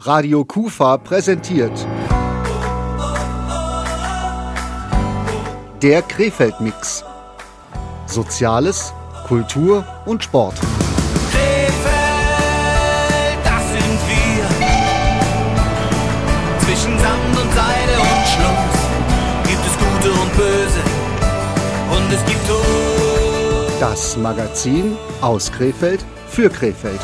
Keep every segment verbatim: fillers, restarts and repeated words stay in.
Radio Kufa präsentiert der Krefeld-Mix. Soziales, Kultur und Sport. Krefeld, das sind wir. Zwischen Sand und Seide und Schluss gibt es Gute und Böse und es gibt Tod. Das Magazin aus Krefeld für Krefeld.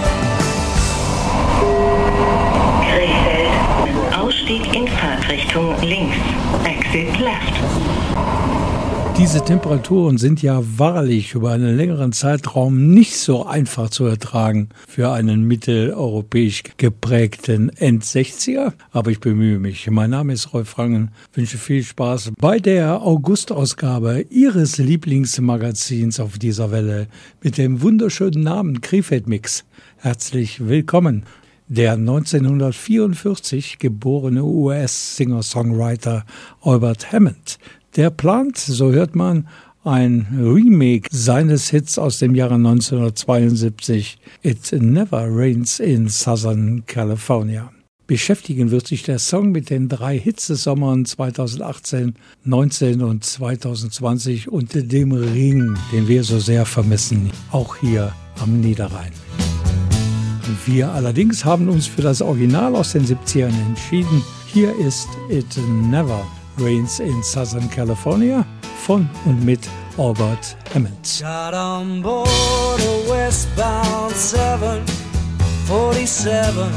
Krefeld, Ausstieg in Fahrtrichtung links, Exit left. Diese Temperaturen sind ja wahrlich über einen längeren Zeitraum nicht so einfach zu ertragen für einen mitteleuropäisch geprägten End-sechziger. Aber ich bemühe mich. Mein Name ist Rolf Rangen. Wünsche viel Spaß bei der August-Ausgabe Ihres Lieblingsmagazins auf dieser Welle mit dem wunderschönen Namen Krefeld-Mix. Herzlich willkommen. Der neunzehnhundertvierundvierzig geborene U S-Singer-Songwriter Albert Hammond, der plant, so hört man, ein Remake seines Hits aus dem Jahre neunzehnhundertzweiundsiebzig, It Never Rains in Southern California. Beschäftigen wird sich der Song mit den drei Hitzesommern zweitausendachtzehn, neunzehn und zweitausendzwanzig und dem Ring, den wir so sehr vermissen, auch hier am Niederrhein. Wir allerdings haben uns für das Original aus den siebzigern entschieden. Hier ist It Never Rains in Southern California von und mit Albert Hammond. Got on board a westbound seven forty-seven.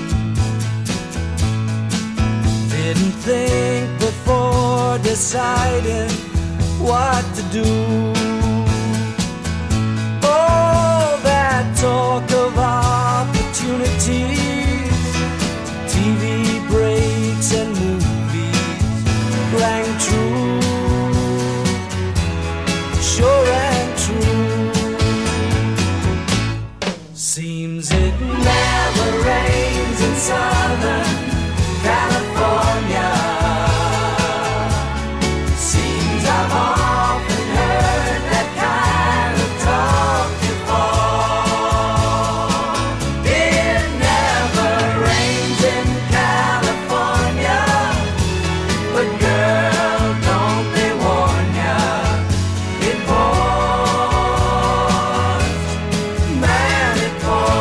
Didn't think before deciding what to do. Oh, that talk of opportunities, T V breaks and movies rang true, sure and true. Seems it never rains in Southern California. Seems I've often heard that kind of talk before. It never rains in California, but girl, don't they warn ya, it pours, man, it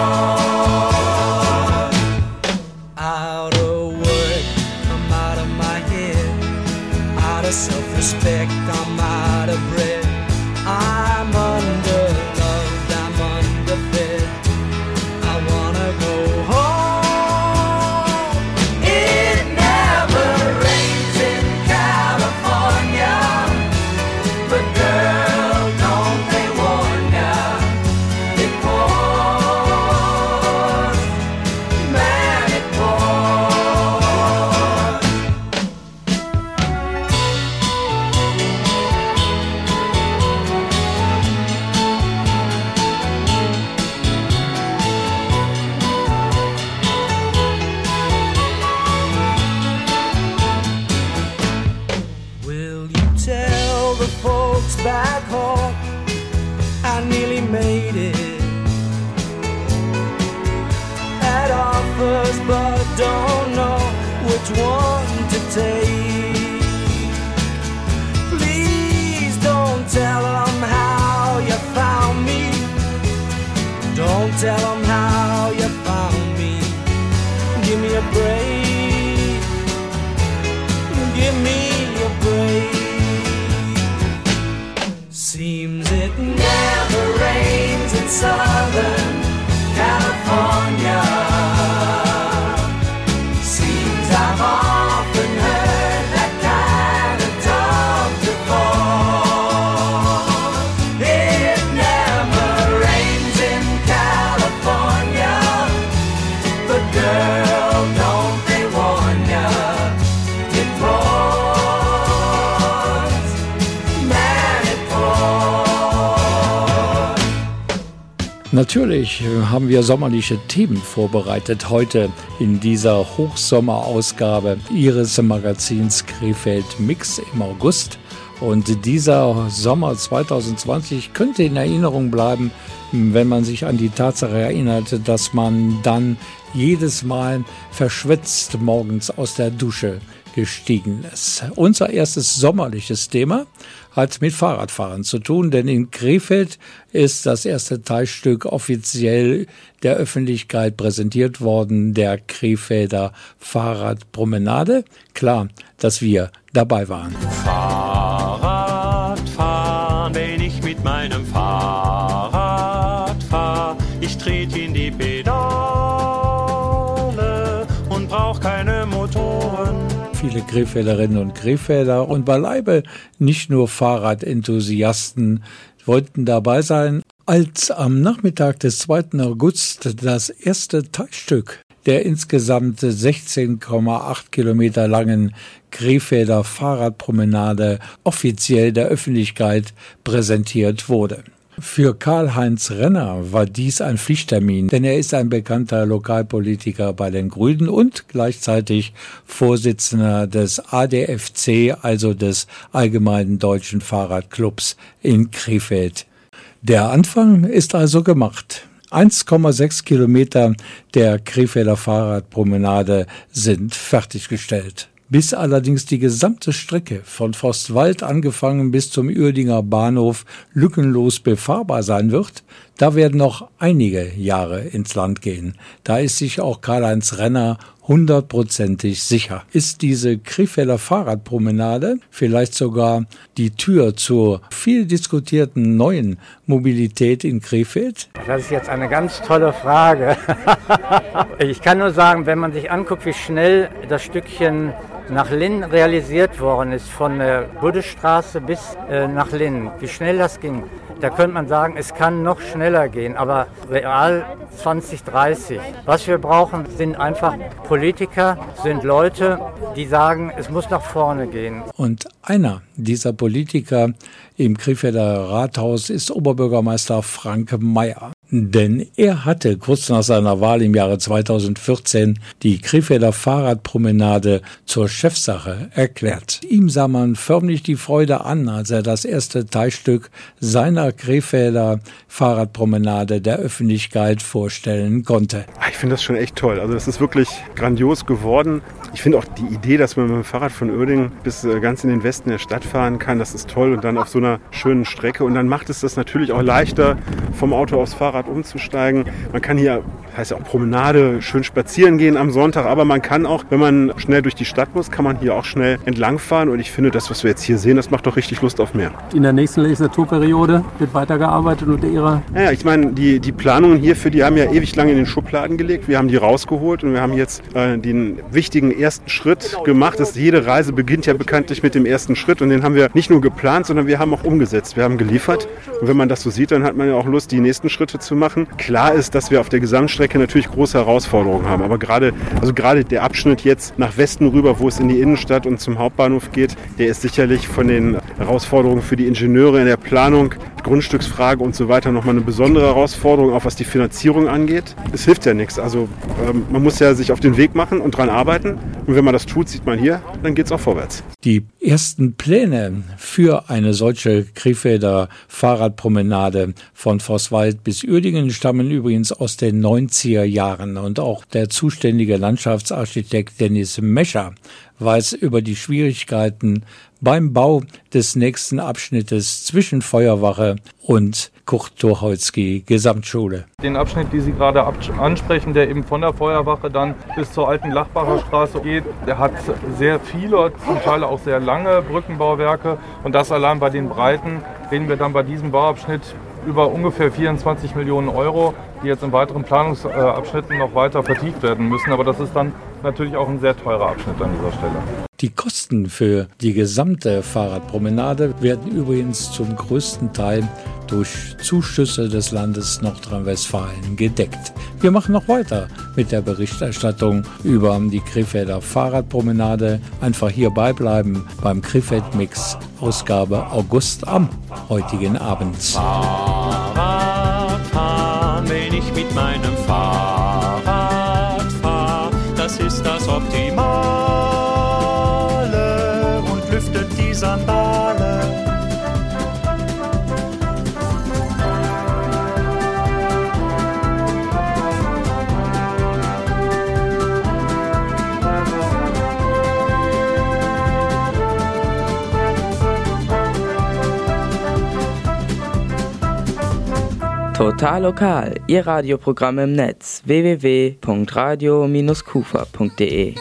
pours. Out of work, I'm out of my head, out of self-respect, I'm out of breath, I'm underloved, I'm underfed, I wanna go home. It never rains in California, but girl, don't they warn ya, it pours, man, it pours. Will you tell the folks back home I nearly made it? Had offers but don't know which one to take. Please don't tell them how you found me. Don't tell them how you found me. Give me a break. Give me a break. Seems it never rains in Southern California. Seems I've often heard that kind of talk before. It never rains in California, but girl, don't they warn ya, it pours, man, it pours. Natürlich haben wir sommerliche Themen vorbereitet heute in dieser Hochsommerausgabe Ihres Magazins Krefeld Mix im August. Und dieser Sommer zweitausendzwanzig könnte in Erinnerung bleiben, wenn man sich an die Tatsache erinnert, dass man dann jedes Mal verschwitzt morgens aus der Dusche gestiegen ist. Unser erstes sommerliches Thema hat mit Fahrradfahren zu tun, denn in Krefeld ist das erste Teilstück offiziell der Öffentlichkeit präsentiert worden, der Krefelder Fahrradpromenade. Klar, dass wir dabei waren. Fahrradfahren, wenn ich mit meinem Fahrrad fahr, ich trete in die Pedale und brauch keine Motoren. Viele Krefelderinnen und Krefelder und beileibe nicht nur Fahrradenthusiasten wollten dabei sein, als am Nachmittag des zweiten August das erste Teilstück der insgesamt sechzehn Komma acht Kilometer langen Krefelder Fahrradpromenade offiziell der Öffentlichkeit präsentiert wurde. Für Karl-Heinz Renner war dies ein Pflichttermin, denn er ist ein bekannter Lokalpolitiker bei den Grünen und gleichzeitig Vorsitzender des A D F C, also des Allgemeinen Deutschen Fahrradclubs in Krefeld. Der Anfang ist also gemacht. eins Komma sechs Kilometer der Krefelder Fahrradpromenade sind fertiggestellt. Bis allerdings die gesamte Strecke von Forstwald angefangen bis zum Uerdinger Bahnhof lückenlos befahrbar sein wird, da werden noch einige Jahre ins Land gehen. Da ist sich auch Karl-Heinz Renner hundertprozentig sicher. Ist diese Krefelder Fahrradpromenade vielleicht sogar die Tür zur viel diskutierten neuen Mobilität in Krefeld? Das ist jetzt eine ganz tolle Frage. Ich kann nur sagen, wenn man sich anguckt, wie schnell das Stückchen nach Linn realisiert worden ist, von der Buddestraße bis äh, nach Linn, wie schnell das ging, da könnte man sagen, es kann noch schneller gehen, aber real zwanzig dreißig. Was wir brauchen, sind einfach Politiker, sind Leute, die sagen, es muss nach vorne gehen. Und einer dieser Politiker im Krefelder Rathaus ist Oberbürgermeister Frank Meyer. Denn er hatte kurz nach seiner Wahl im Jahre zweitausendvierzehn die Krefelder Fahrradpromenade zur Chefsache erklärt. Ihm sah man förmlich die Freude an, als er das erste Teilstück seiner Krefelder Fahrradpromenade der Öffentlichkeit vorstellen konnte. Ich finde das schon echt toll. Also das ist wirklich grandios geworden. Ich finde auch die Idee, dass man mit dem Fahrrad von Uerdingen bis ganz in den Westen der Stadt fahren kann, das ist toll. Und dann auf so einer schönen Strecke. Und dann macht es das natürlich auch leichter, vom Auto aufs Fahrrad umzusteigen. Man kann hier, heißt ja auch Promenade, schön spazieren gehen am Sonntag, aber man kann auch, wenn man schnell durch die Stadt muss, kann man hier auch schnell entlangfahren und ich finde, das, was wir jetzt hier sehen, das macht doch richtig Lust auf mehr. In der nächsten Legislaturperiode wird weitergearbeitet unter Ihrer... Naja, ich meine, die, die Planungen hierfür, die haben ja ewig lange in den Schubladen gelegt, wir haben die rausgeholt und wir haben jetzt äh, den wichtigen ersten Schritt gemacht. Das, jede Reise beginnt ja bekanntlich mit dem ersten Schritt und den haben wir nicht nur geplant, sondern wir haben auch umgesetzt, wir haben geliefert und wenn man das so sieht, dann hat man ja auch Lust, die nächsten Schritte zu machen. Klar ist, dass wir auf der Gesamtstrecke natürlich große Herausforderungen haben, aber gerade, also gerade der Abschnitt jetzt nach Westen rüber, wo es in die Innenstadt und zum Hauptbahnhof geht, der ist sicherlich von den Herausforderungen für die Ingenieure in der Planung, Grundstücksfrage und so weiter nochmal eine besondere Herausforderung, auch was die Finanzierung angeht. Es hilft ja nichts, also ähm, man muss ja sich auf den Weg machen und dran arbeiten und wenn man das tut, sieht man hier, dann geht es auch vorwärts. Die ersten Pläne für eine solche Krefelder Fahrradpromenade von Forstwald bis Uerdingen stammen übrigens aus den neunziger Jahren und auch der zuständige Landschaftsarchitekt Dennis Mescher weiß über die Schwierigkeiten beim Bau des nächsten Abschnittes zwischen Feuerwache und Kurt-Tucholsky Gesamtschule. Den Abschnitt, den Sie gerade ansprechen, der eben von der Feuerwache dann bis zur alten Lachbacher Straße geht, der hat sehr viele, zum Teil auch sehr lange Brückenbauwerke und das allein bei den Breiten reden wir dann bei diesem Bauabschnitt über ungefähr vierundzwanzig Millionen Euro, die jetzt in weiteren Planungsabschnitten noch weiter vertieft werden müssen. Aber das ist dann natürlich auch ein sehr teurer Abschnitt an dieser Stelle. Die Kosten für die gesamte Fahrradpromenade werden übrigens zum größten Teil durch Zuschüsse des Landes Nordrhein-Westfalen gedeckt. Wir machen noch weiter mit der Berichterstattung über die Krefelder Fahrradpromenade. Einfach hierbei bleiben beim Krefeld-Mix, Ausgabe August am heutigen Abend. Fahrradfahren, wenn ich mit meinem Fahrrad fahr, das ist das Optimale und lüftet die Sandale. Total Lokal, Ihr Radioprogramm im Netz w w w punkt radio Bindestrich kufa punkt de.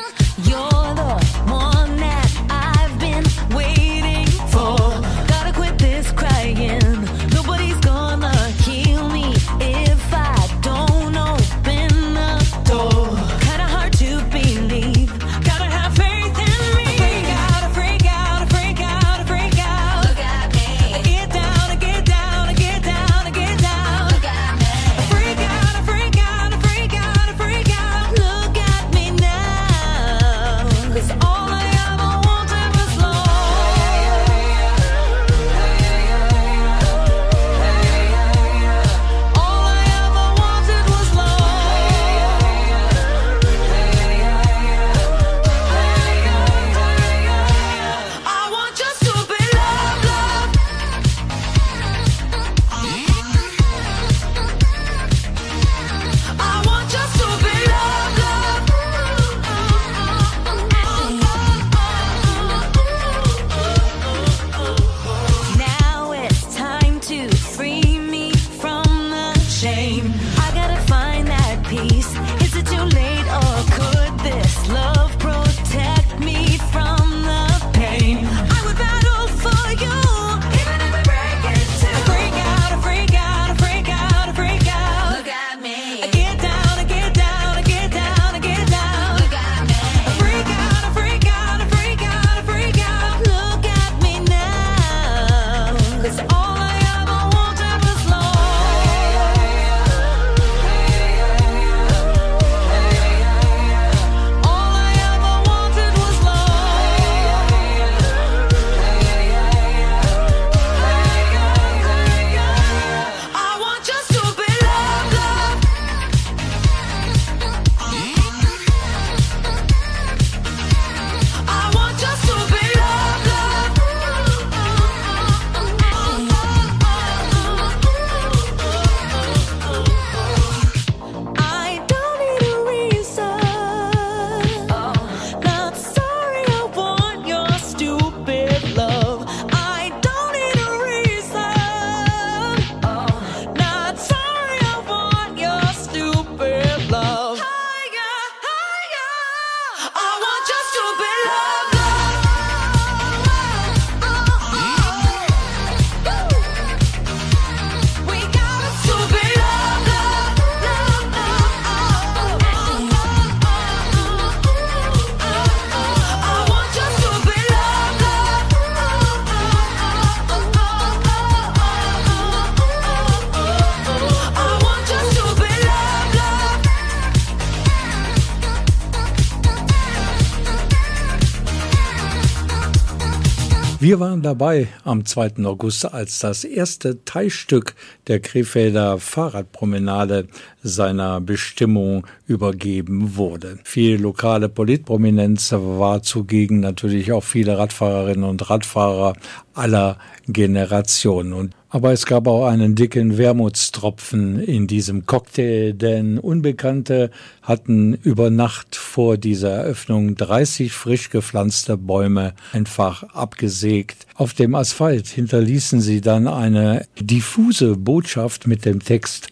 Wir waren dabei am zweiten August, als das erste Teilstück der Krefelder Fahrradpromenade seiner Bestimmung übergeben wurde. Viel lokale Politprominenz war zugegen, natürlich auch viele Radfahrerinnen und Radfahrer aller Generationen. Und aber es gab auch einen dicken Wermutstropfen in diesem Cocktail, denn Unbekannte hatten über Nacht vor dieser Eröffnung dreißig frisch gepflanzte Bäume einfach abgesägt. Auf dem Asphalt hinterließen sie dann eine diffuse Botschaft mit dem Text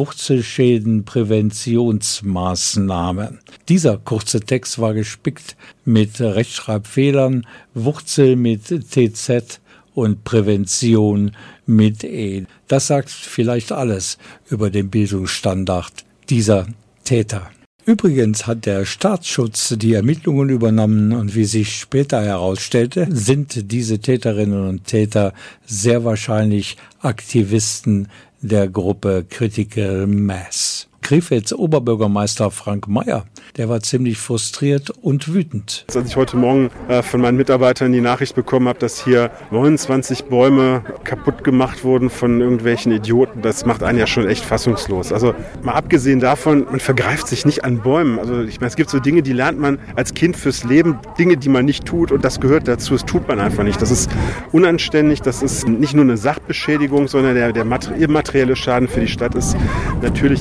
Wurzelschädenpräventionsmaßnahme. Dieser kurze Text war gespickt mit Rechtschreibfehlern, Wurzel mit T Z und Prävention mit E. Das sagt vielleicht alles über den Bildungsstandard dieser Täter. Übrigens hat der Staatsschutz die Ermittlungen übernommen und wie sich später herausstellte, sind diese Täterinnen und Täter sehr wahrscheinlich Aktivisten der Gruppe Critical Mass. Krefelds Oberbürgermeister Frank Meyer, der war ziemlich frustriert und wütend. Als ich heute Morgen äh, von meinen Mitarbeitern die Nachricht bekommen habe, dass hier neunundzwanzig Bäume kaputt gemacht wurden von irgendwelchen Idioten, das macht einen ja schon echt fassungslos. Also mal abgesehen davon, man vergreift sich nicht an Bäumen. Also ich meine, es gibt so Dinge, die lernt man als Kind fürs Leben, Dinge, die man nicht tut und das gehört dazu, das tut man einfach nicht. Das ist unanständig, das ist nicht nur eine Sachbeschädigung, sondern der, der materielle Schaden für die Stadt ist natürlich immens.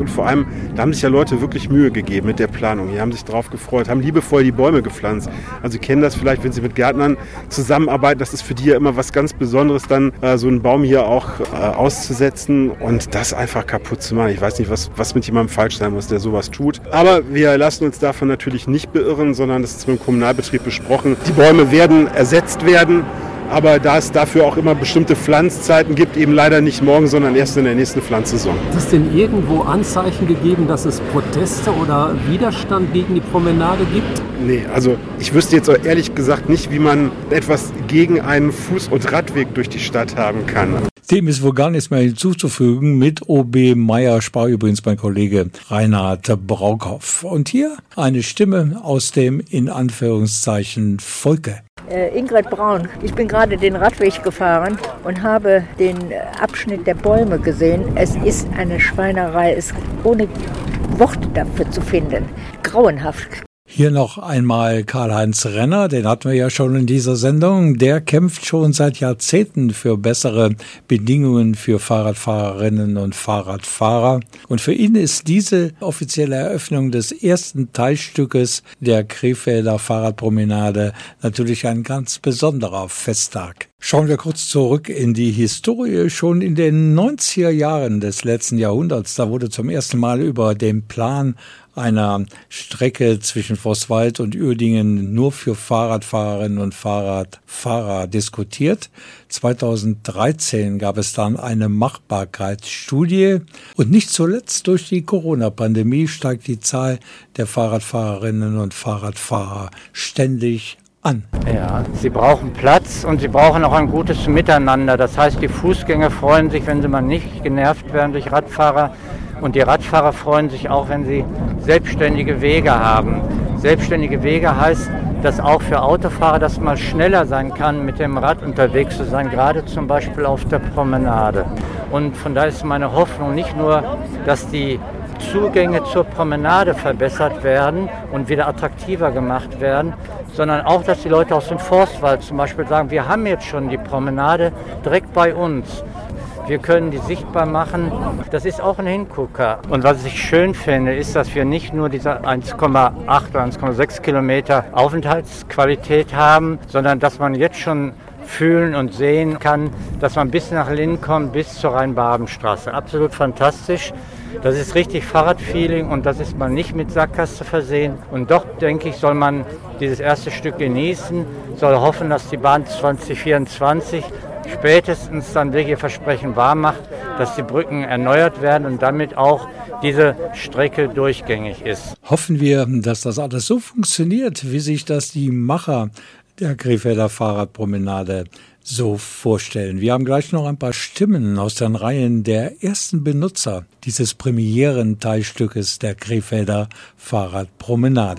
und vor allem, da haben sich ja Leute wirklich Mühe gegeben mit der Planung. Die haben sich drauf gefreut, haben liebevoll die Bäume gepflanzt. Also Sie kennen das vielleicht, wenn Sie mit Gärtnern zusammenarbeiten, das ist für die ja immer was ganz Besonderes, dann äh, so einen Baum hier auch äh, auszusetzen und das einfach kaputt zu machen. Ich weiß nicht, was, was mit jemandem falsch sein muss, der sowas tut. Aber wir lassen uns davon natürlich nicht beirren, sondern das ist mit dem Kommunalbetrieb besprochen. Die Bäume werden ersetzt werden. Aber da es dafür auch immer bestimmte Pflanzzeiten gibt, eben leider nicht morgen, sondern erst in der nächsten Pflanzsaison. Hat es denn irgendwo Anzeichen gegeben, dass es Proteste oder Widerstand gegen die Promenade gibt? Nee, also ich wüsste jetzt auch ehrlich gesagt nicht, wie man etwas gegen einen Fuß- und Radweg durch die Stadt haben kann. Dem ist wohl gar nichts mehr hinzuzufügen. Mit O B Meier sprach übrigens mein Kollege Reinhard Braukhoff. Und hier eine Stimme aus dem in Anführungszeichen Volke. Äh, Ingrid Braun. Ich bin gerade den Radweg gefahren und habe den Abschnitt der Bäume gesehen. Es ist eine Schweinerei, es ist ohne Worte dafür zu finden. Grauenhaft. Hier noch einmal Karl-Heinz Renner, den hatten wir ja schon in dieser Sendung. Der kämpft schon seit Jahrzehnten für bessere Bedingungen für Fahrradfahrerinnen und Fahrradfahrer. Und für ihn ist diese offizielle Eröffnung des ersten Teilstückes der Krefelder Fahrradpromenade natürlich ein ganz besonderer Festtag. Schauen wir kurz zurück in die Historie. Schon in den neunziger Jahren des letzten Jahrhunderts, da wurde zum ersten Mal über den Plan einer Strecke zwischen Vosswald und Uerdingen nur für Fahrradfahrerinnen und Fahrradfahrer diskutiert. zweitausenddreizehn gab es dann eine Machbarkeitsstudie und nicht zuletzt durch die Corona-Pandemie steigt die Zahl der Fahrradfahrerinnen und Fahrradfahrer ständig an. Ja, sie brauchen Platz und sie brauchen auch ein gutes Miteinander. Das heißt, die Fußgänger freuen sich, wenn sie mal nicht genervt werden durch Radfahrer. Und die Radfahrer freuen sich auch, wenn sie selbstständige Wege haben. Selbstständige Wege heißt, dass auch für Autofahrer das mal schneller sein kann, mit dem Rad unterwegs zu sein, gerade zum Beispiel auf der Promenade. Und von daher ist meine Hoffnung nicht nur, dass die Zugänge zur Promenade verbessert werden und wieder attraktiver gemacht werden, sondern auch, dass die Leute aus dem Forstwald zum Beispiel sagen, wir haben jetzt schon die Promenade direkt bei uns. Wir können die sichtbar machen. Das ist auch ein Hingucker. Und was ich schön finde, ist, dass wir nicht nur diese eins Komma acht oder eins Komma sechs Kilometer Aufenthaltsqualität haben, sondern dass man jetzt schon fühlen und sehen kann, dass man bis nach Linn kommt, bis zur Rhein-Baben-Straße. Absolut fantastisch. Das ist richtig Fahrradfeeling und das ist mal nicht mit Sackgasse versehen. Und doch, denke ich, soll man dieses erste Stück genießen, soll hoffen, dass die Bahn zwanzig vierundzwanzig spätestens dann wirklich ihr Versprechen wahr macht, dass die Brücken erneuert werden und damit auch diese Strecke durchgängig ist. Hoffen wir, dass das alles so funktioniert, wie sich das die Macher der Krefelder Fahrradpromenade so vorstellen. Wir haben gleich noch ein paar Stimmen aus den Reihen der ersten Benutzer dieses Premieren-Teilstückes der Krefelder Fahrradpromenade.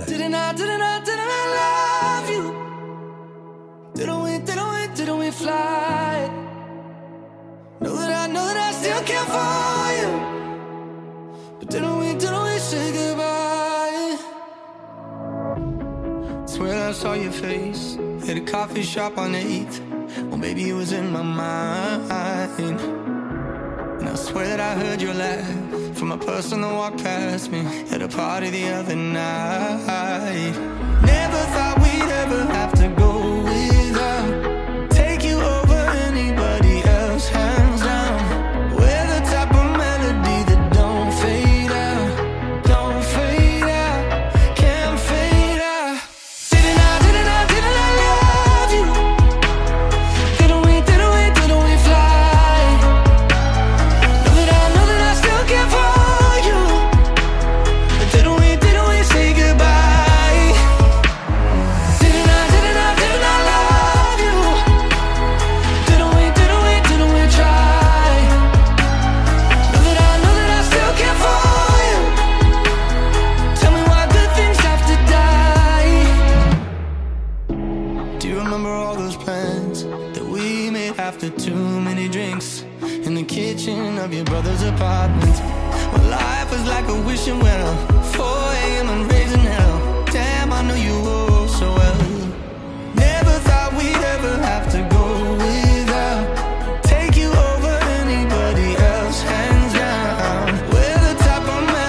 Know that I, know that I still care for you. But didn't we, didn't we say goodbye? Swear I saw your face at a coffee shop on eighth. Well, maybe it was in my mind. And I swear that I heard your laugh from a person that walked past me at a party the other night. Never thought we'd ever have to go without. Take you over anybody else, hands down. We're the type of melody that don't fade out, don't fade out, can't fade out. Didn't I, didn't I, didn't I love you? Didn't we, didn't we, didn't we fly? Know that I, know that I still care for you. But didn't we, didn't we say goodbye? Didn't I, didn't I, didn't I love you? Didn't we, didn't we, didn't we try? Know that I, know that I still care for you. Tell me why good things have to die. Do you remember all those plans that we made after too many drinks in the kitchen of your brother's apartment? Well, life was like a wishing well, four a.m. and raising hell. Damn, I know you all so well. Never thought we'd ever have to go without. Take you over anybody else, hands down. We're the type of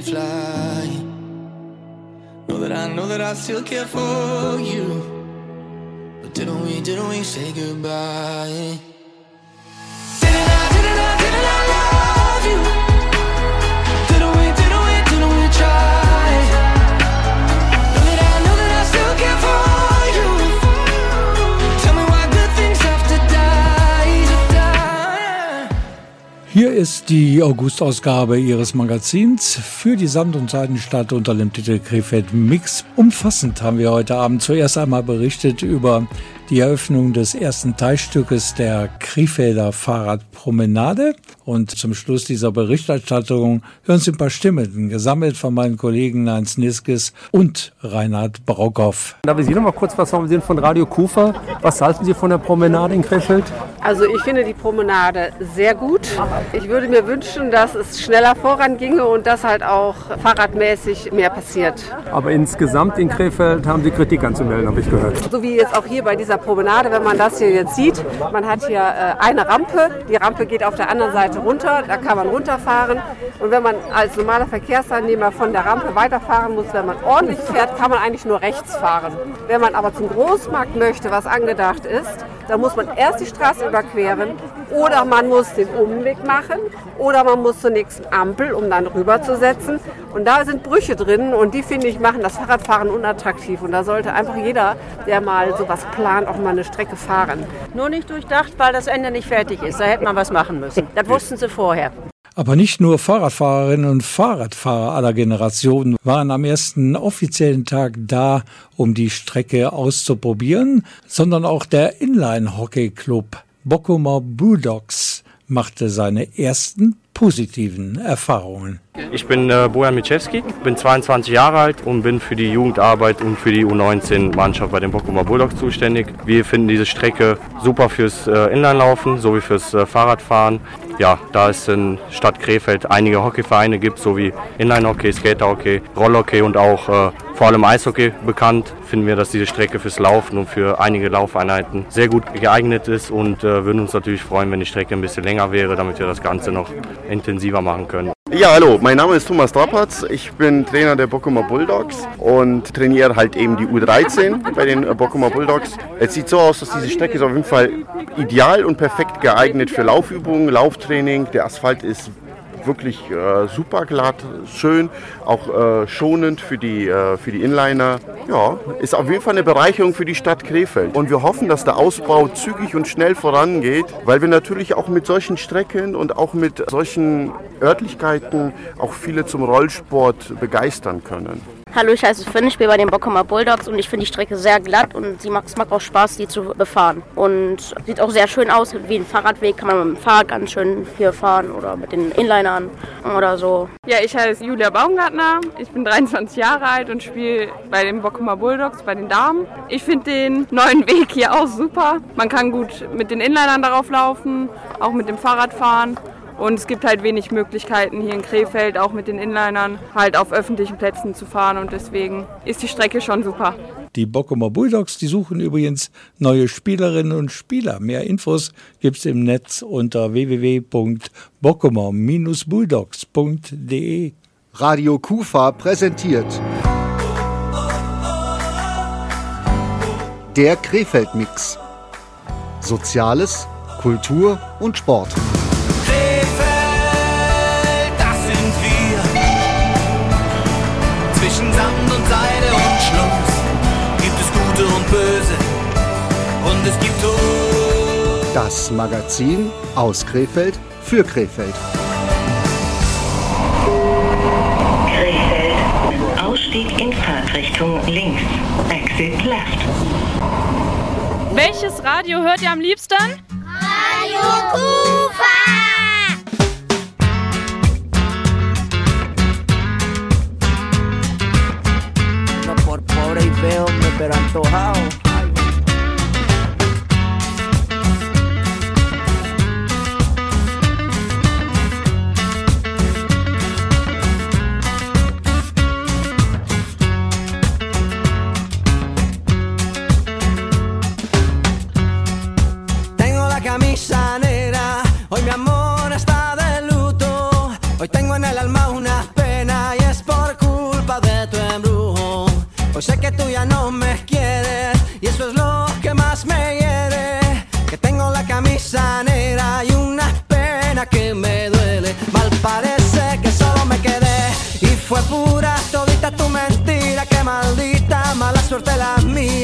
fly. Know that I know that I still care for you. But didn't we, didn't we say goodbye? Didn't I, didn't I, didn't I love you? Didn't we, didn't we, didn't we try? Know that I know that I still care for you. Tell me why good things have to die, to die. Hier ist die August-Ausgabe Ihres Magazins für die Sand- und Seidenstadt unter dem Titel Krefeld Mix. Umfassend haben wir heute Abend zuerst einmal berichtet über die Eröffnung des ersten Teilstückes der Krefelder Fahrradpromenade. Und zum Schluss dieser Berichterstattung hören Sie ein paar Stimmen, gesammelt von meinen Kollegen Heinz Niskes und Reinhard Braukow. Darf ich Sie noch mal kurz was sagen? Sie sind von Radio Kufa. Was halten Sie von der Promenade in Krefeld? Also ich finde die Promenade sehr gut. Ich würde mir wünschen, dass es schneller voranginge und dass halt auch fahrradmäßig mehr passiert. Aber insgesamt in Krefeld haben Sie Kritik anzumelden, habe ich gehört. So wie jetzt auch hier bei dieser Promenade, wenn man das hier jetzt sieht. Man hat hier äh, eine Rampe. Die Rampe geht auf der anderen Seite runter. Da kann man runterfahren. Und wenn man als normaler Verkehrsteilnehmer von der Rampe weiterfahren muss, wenn man ordentlich fährt, kann man eigentlich nur rechts fahren. Wenn man aber zum Großmarkt möchte, was angedacht ist, dann muss man erst die Straße überqueren oder man muss den Umweg machen oder man muss zur nächsten Ampel, um dann rüberzusetzen. Und da sind Brüche drin und die, finde ich, machen das Fahrradfahren unattraktiv. Und da sollte einfach jeder, der mal sowas plant, auch mal eine Strecke fahren. Nur nicht durchdacht, weil das Ende nicht fertig ist. Da hätte man was machen müssen. Das wussten sie vorher. Aber nicht nur Fahrradfahrerinnen und Fahrradfahrer aller Generationen waren am ersten offiziellen Tag da, um die Strecke auszuprobieren, sondern auch der Inline-Hockey-Club Bochumer Bulldogs machte seine ersten positiven Erfahrungen. Ich bin äh, Bojan Miczewski, bin zweiundzwanzig Jahre alt und bin für die Jugendarbeit und für die U neunzehn-Mannschaft bei den Bochumer Bulldogs zuständig. Wir finden diese Strecke super fürs äh, Inlinelaufen sowie fürs äh, Fahrradfahren. Ja, da es in Stadt Krefeld einige Hockeyvereine gibt, sowie Inline-Hockey, Skaterhockey, Rollhockey und auch äh, vor allem Eishockey bekannt, finden wir, dass diese Strecke fürs Laufen und für einige Laufeinheiten sehr gut geeignet ist und äh, würden uns natürlich freuen, wenn die Strecke ein bisschen länger wäre, damit wir das Ganze noch intensiver machen können. Ja, hallo, mein Name ist Thomas Drapatz, ich bin Trainer der Bochumer Bulldogs und trainiere halt eben die U dreizehn bei den Bochumer Bulldogs. Es sieht so aus, dass diese Strecke ist auf jeden Fall ideal und perfekt geeignet für Laufübungen, Lauftraining. Der Asphalt ist wirklich äh, super glatt, schön, auch äh, schonend für die, äh, für die Inliner. Ja, ist auf jeden Fall eine Bereicherung für die Stadt Krefeld. Und wir hoffen, dass der Ausbau zügig und schnell vorangeht, weil wir natürlich auch mit solchen Strecken und auch mit solchen Örtlichkeiten auch viele zum Rollsport begeistern können. Hallo, ich heiße Finn, ich spiele bei den Bochumer Bulldogs und ich finde die Strecke sehr glatt und sie macht, es macht auch Spaß, die zu befahren. Und sieht auch sehr schön aus, wie ein Fahrradweg, kann man mit dem Fahrrad ganz schön hier fahren oder mit den Inlinern oder so. Ja, ich heiße Julia Baumgartner, ich bin dreiundzwanzig Jahre alt und spiele bei den Bochumer Bulldogs, bei den Damen. Ich finde den neuen Weg hier auch super. Man kann gut mit den Inlinern darauf laufen, auch mit dem Fahrrad fahren. Und es gibt halt wenig Möglichkeiten hier in Krefeld, auch mit den Inlinern, halt auf öffentlichen Plätzen zu fahren. Und deswegen ist die Strecke schon super. Die Bochumer Bulldogs, die suchen übrigens neue Spielerinnen und Spieler. Mehr Infos gibt's im Netz unter w w w punkt bochumer Bindestrich bulldogs punkt d e. Radio Kufa präsentiert der Krefeld-Mix. Soziales, Kultur und Sport. Zwischen Sand und Seide und Schluss gibt es Gute und Böse und es gibt Tod. Das Magazin aus Krefeld für Krefeld. Krefeld. Ausstieg in Fahrtrichtung links. Exit left. Welches Radio hört ihr am liebsten? Radio Kufa! Pobre y feo, pero antojado. Tengo la camisa negra, hoy mi amor está de luto. Hoy tengo en el alma una pena y es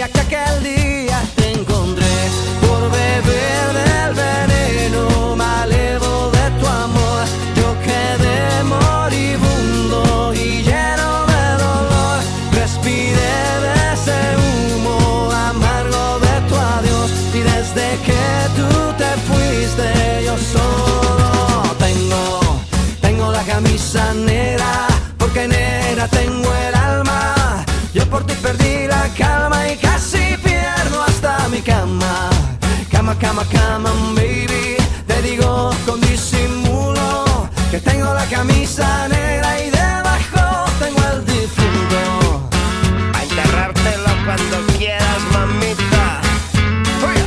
mía que aquel día te encontré por beber del veneno malevo de tu amor. Yo quedé moribundo y lleno de dolor, respiré de ese humo amargo de tu adiós, y desde que tú te fuiste yo solo tengo, tengo la camisa negra, porque negra tengo el alma. Yo por ti perdí la calma y casi pierdo hasta mi cama. Cama, cama, cama, baby, te digo con disimulo que tengo la camisa negra y debajo tengo el difunto. A enterrártelo cuando quieras, mamita. ¡Fuera!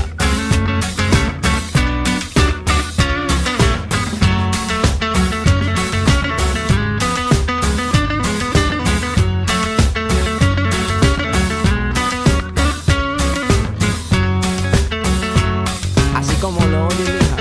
Así como lo oye, hija.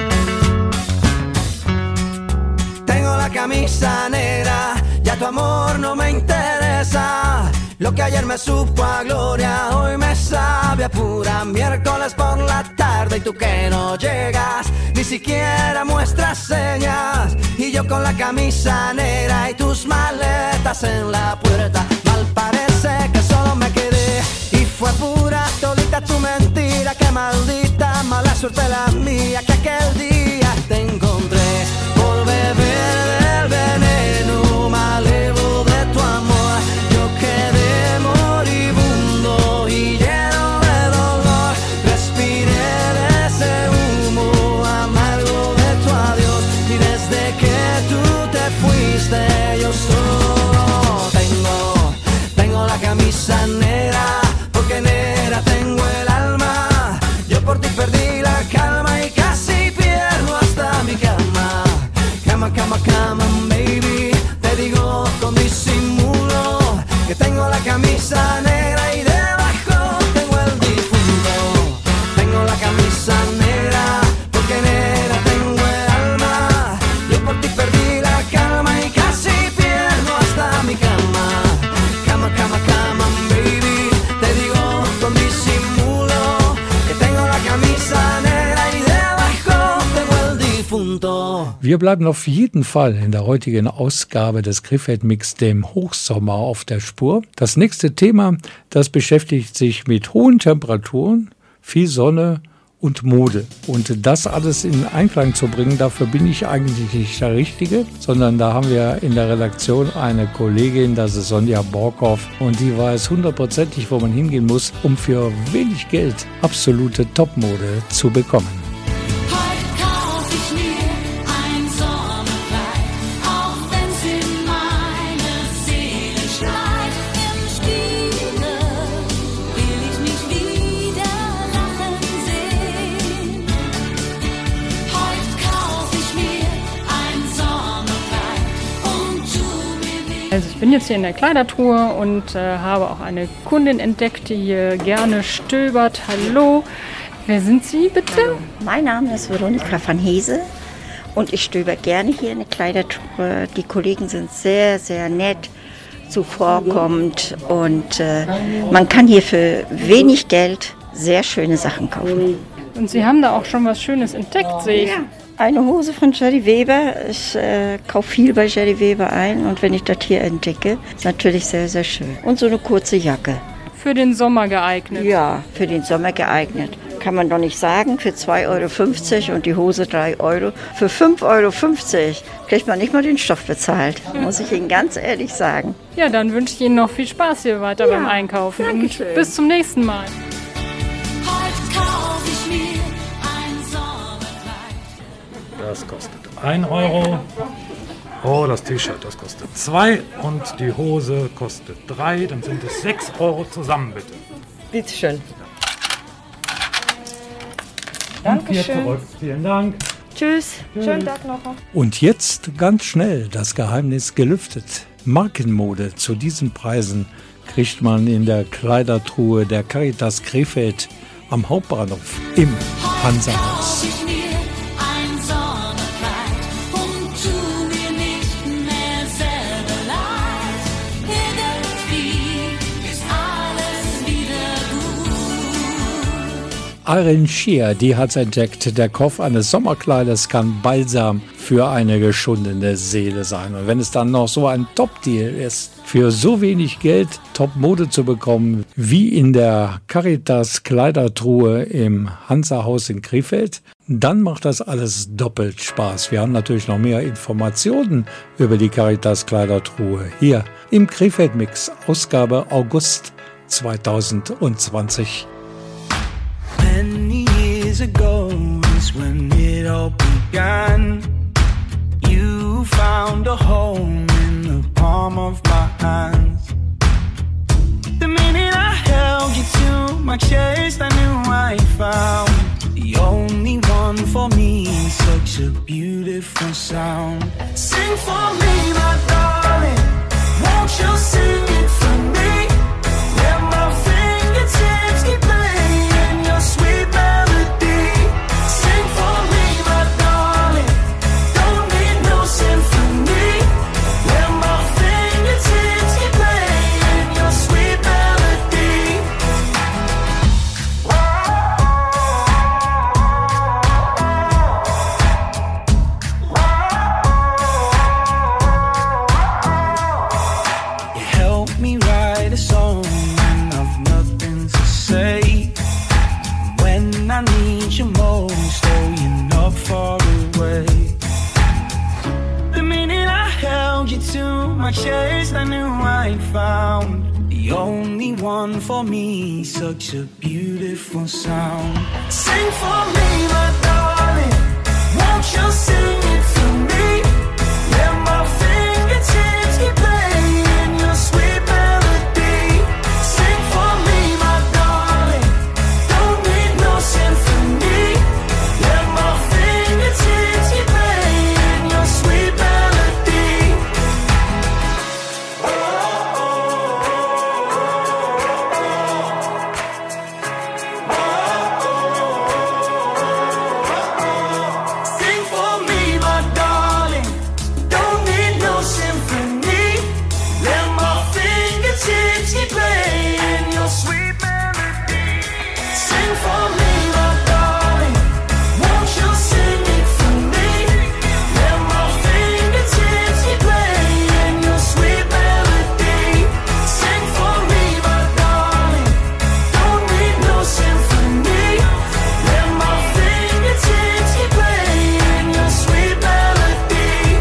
Tengo la camisa negra, ya tu amor no me interesa. Lo que ayer me supo a gloria, hoy me sabe a pura. Miércoles por la tarde y tú que no llegas, ni siquiera muestras señas. Y yo con la camisa negra y tus maletas en la puerta. Mal parece que solo me quedé y fue pura todita tu mentira. Qué maldita mala suerte la mía que aquel día te encontré por beber del veneno malevo de tu amor. Yo quedé moribundo y lleno de dolor, respiré de ese humo amargo de tu adiós, y desde que tú te fuiste yo solo tengo, tengo la camisa negra, porque negra tengo el alma. Yo por ti perdí la calma y casi pierdo hasta mi cama. Cama, cama, cama, baby, te digo con disimulo que tengo la camisa negra y debajo tengo el difunto. Tengo la camisa negra, porque negra tengo el alma. Yo por ti perdí la calma y casi pierdo hasta mi cama. Cama, cama, cama, baby, te digo con disimulo que tengo la camisa negra y debajo tengo el difunto. Wir bleiben auf jeden Fall in der heutigen Ausgabe des Krefeld-Mix, dem Hochsommer, auf der Spur. Das nächste Thema, das beschäftigt sich mit hohen Temperaturen, viel Sonne und Mode. Und das alles in Einklang zu bringen, dafür bin ich eigentlich nicht der Richtige, sondern da haben wir in der Redaktion eine Kollegin, das ist Sonja Borkhoff, und die weiß hundertprozentig, wo man hingehen muss, um für wenig Geld absolute Topmode zu bekommen. Also ich bin jetzt hier in der Kleidertruhe und äh, habe auch eine Kundin entdeckt, die hier gerne stöbert. Hallo, wer sind Sie bitte? Hallo. Mein Name ist Veronika van Hese und ich stöber gerne hier in der Kleidertruhe. Die Kollegen sind sehr, sehr nett, zuvorkommend und äh, man kann hier für wenig Geld sehr schöne Sachen kaufen. Und Sie haben da auch schon was Schönes entdeckt, sehe ich. Ja. Eine Hose von Jerry Weber. Ich äh, kaufe viel bei Jerry Weber ein und wenn ich das hier entdecke, ist natürlich sehr, sehr schön. Und so eine kurze Jacke. Für den Sommer geeignet? Ja, für den Sommer geeignet. Kann man doch nicht sagen, für zwei Euro fünfzig und die Hose drei Euro. Für fünf Euro fünfzig kriegt man nicht mal den Stoff bezahlt, muss ich Ihnen ganz ehrlich sagen. Ja, dann wünsche ich Ihnen noch viel Spaß hier weiter ja, beim Einkaufen. Dankeschön. Und bis zum nächsten Mal. Das kostet ein Euro. Oh, das T-Shirt, das kostet zwei und die Hose kostet drei. Dann sind es sechs Euro zusammen, bitte. Bitte schön. Und hier zurück. Vielen Dank. Tschüss. Tschüss. Schönen Tag noch. Und jetzt ganz schnell das Geheimnis gelüftet. Markenmode zu diesen Preisen kriegt man in der Kleidertruhe der Caritas Krefeld am Hauptbahnhof im Hansahaus. Irene Shear, die hat entdeckt, der Kauf eines Sommerkleides kann Balsam für eine geschundene Seele sein. Und wenn es dann noch so ein Top-Deal ist, für so wenig Geld Top-Mode zu bekommen, wie in der Caritas Kleidertruhe im Hansa-Haus in Krefeld, dann macht das alles doppelt Spaß. Wir haben natürlich noch mehr Informationen über die Caritas Kleidertruhe hier im Krefeld-Mix, Ausgabe August zweitausendzwanzig. Many years ago is when it all began. You found a home in the palm of my hands. The minute I held you to my chest, I knew I found the only one for me. Such a beautiful sound. Sing for me, my darling. Won't you sing it for me? Let my fingertips keep playing your sweet melody. Sing for me, my darling. Don't need no symphony. Let my fingertips keep playing your sweet melody. You help me write a song when I've nothing to say. When I need you most, oh, you're not far away. The minute I held you to my chest, I knew I found the only one for me. Such a beautiful sound. Sing for me, my darling. Won't you sing it for me? Let my fingertips keep playing your sweet melody. Sing for me, my darling. Don't need no symphony. Let my fingertips keep playing your sweet melody. Sing for me, my darling. Don't need no symphony. Let my fingertips keep playing your sweet melody. Sing for me, my darling. Won't you sing it for me? Let my fingertips keep playing your sweet melody. Sing for me, my darling. Don't need no symphony. Let my fingertips keep playing your sweet melody.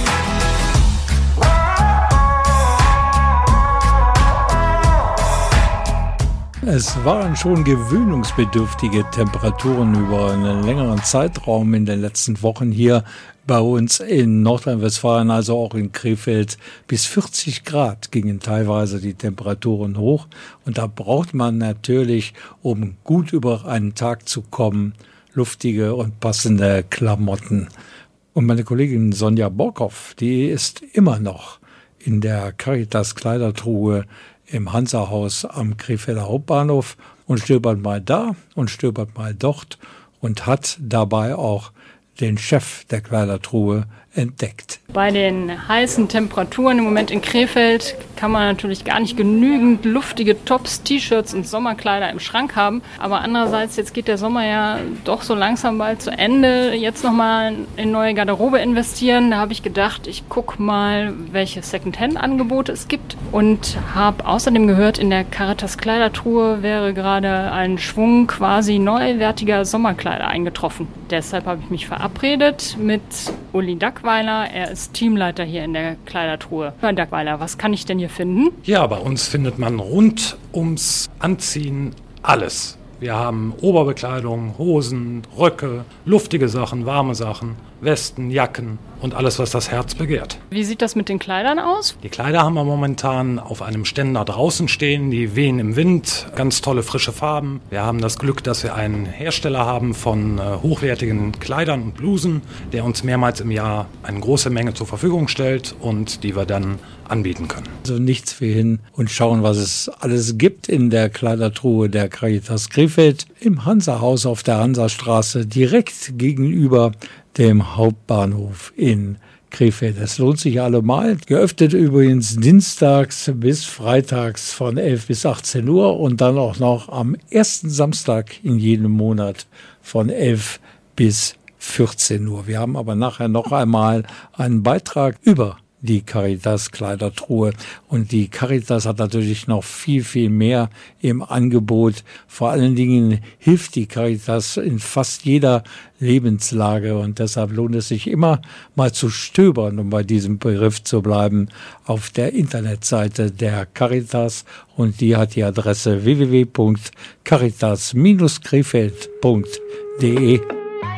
Es waren schon gewöhnungsbedürftige Temperaturen über einen längeren Zeitraum in den letzten Wochen hier bei uns in Nordrhein-Westfalen, also auch in Krefeld. Bis vierzig Grad gingen teilweise die Temperaturen hoch. Und da braucht man natürlich, um gut über einen Tag zu kommen, luftige und passende Klamotten. Und meine Kollegin Sonja Borkow, die ist immer noch in der Caritas Kleidertruhe im Hansa-Haus am Krefelder Hauptbahnhof und stöbert mal da und stöbert mal dort und hat dabei auch den Chef der Kleidertruhe entdeckt. Bei den heißen Temperaturen im Moment in Krefeld kann man natürlich gar nicht genügend luftige Tops, T-Shirts und Sommerkleider im Schrank haben. Aber andererseits, jetzt geht der Sommer ja doch so langsam bald zu Ende. Jetzt nochmal in neue Garderobe investieren. Da habe ich gedacht, ich gucke mal, welche Secondhand-Angebote es gibt. Und habe außerdem gehört, in der Caritas Kleidertruhe wäre gerade ein Schwung quasi neuwertiger Sommerkleider eingetroffen. Deshalb habe ich mich verabredet mit Uli Dackweiler. Er ist Teamleiter hier in der Kleidertruhe. Herr Dackweiler, was kann ich denn hier finden? Ja, bei uns findet man rund ums Anziehen alles. Wir haben Oberbekleidung, Hosen, Röcke, luftige Sachen, warme Sachen, Westen, Jacken und alles, was das Herz begehrt. Wie sieht das mit den Kleidern aus? Die Kleider haben wir momentan auf einem Ständer draußen stehen, die wehen im Wind, ganz tolle frische Farben. Wir haben das Glück, dass wir einen Hersteller haben von äh, hochwertigen Kleidern und Blusen, der uns mehrmals im Jahr eine große Menge zur Verfügung stellt und die wir dann anbieten können. Also nichts für hin und schauen, was es alles gibt in der Kleidertruhe der Caritas Krefeld im Hansa-Haus auf der Hansastraße direkt gegenüber dem Hauptbahnhof in Krefeld. Es lohnt sich allemal. Geöffnet übrigens dienstags bis freitags von elf bis achtzehn Uhr und dann auch noch am ersten Samstag in jedem Monat von elf bis vierzehn Uhr. Wir haben aber nachher noch einmal einen Beitrag über die Caritas Kleidertruhe. Und die Caritas hat natürlich noch viel, viel mehr im Angebot. Vor allen Dingen hilft die Caritas in fast jeder Lebenslage. Und deshalb lohnt es sich immer mal zu stöbern, um bei diesem Begriff zu bleiben, auf der Internetseite der Caritas. Und die hat die Adresse w w w punkt caritas Bindestrich krefeld punkt d e.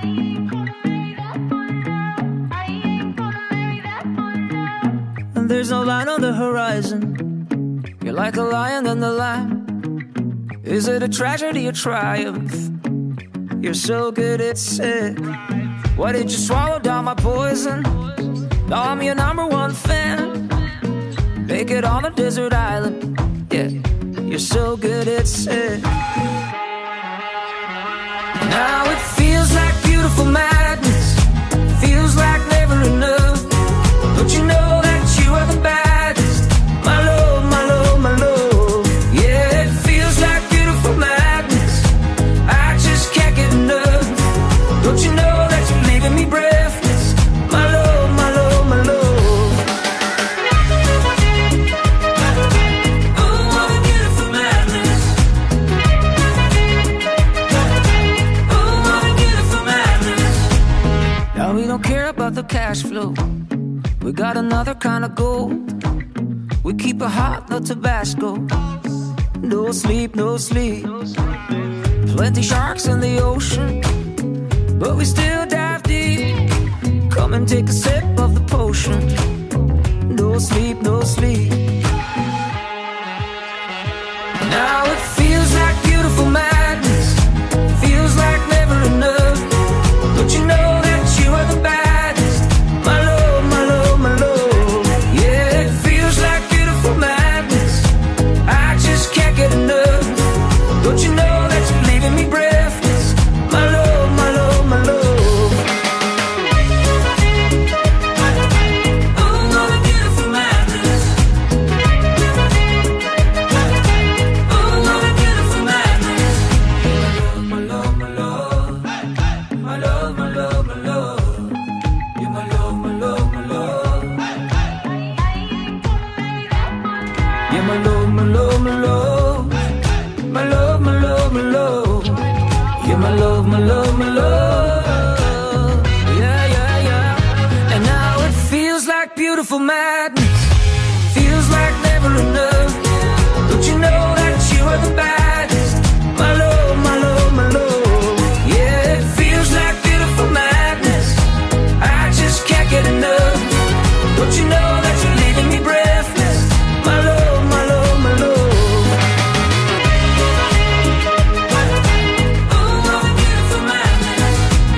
There's no line on the horizon. You're like a lion in the lamb. Is it a tragedy or triumph? You're so good at sick. Why did you swallow down my poison? Now I'm your number one fan. Naked on a desert island. Yeah, you're so good at sick. Now it feels like beautiful madness. Feels like never enough. Don't you know that you are the baddest? My love, my love, my love. Yeah, it feels like beautiful madness. I just can't get enough. Don't you know that you're leaving me breathless? My love, my love, my love. Oh, what a beautiful madness. Oh, what a beautiful madness. Now we don't care about the cash flow. We got another kind of gold. We keep it hot, no Tabasco. No sleep, no sleep. Plenty sharks in the ocean, but we still dive deep. Come and take a sip of the potion. No sleep, no sleep. Now it feels like beautiful madness. Feels like never enough. Don't you know that you are the baddest? My love, my love, my love. Yeah, it feels like beautiful madness. I just can't get enough. Don't you know that you're leaving me breathless? My love, my love, my love. Oh, what a beautiful madness. Oh, what a beautiful madness. My love, my love, my love, my love, my love. You're my love, my love, my love. You're my love, my love, my love. My love, my love, my love. You're my love, my love, my love. Yeah, yeah, yeah. And now it feels like beautiful madness. Feels like never enough. Don't you know that you are the baddest? My love, my love, my love. Yeah, it feels like beautiful madness. I just can't get enough. Don't you know that you're leaving me breathless? My love, my love, my love. Oh, what a beautiful madness.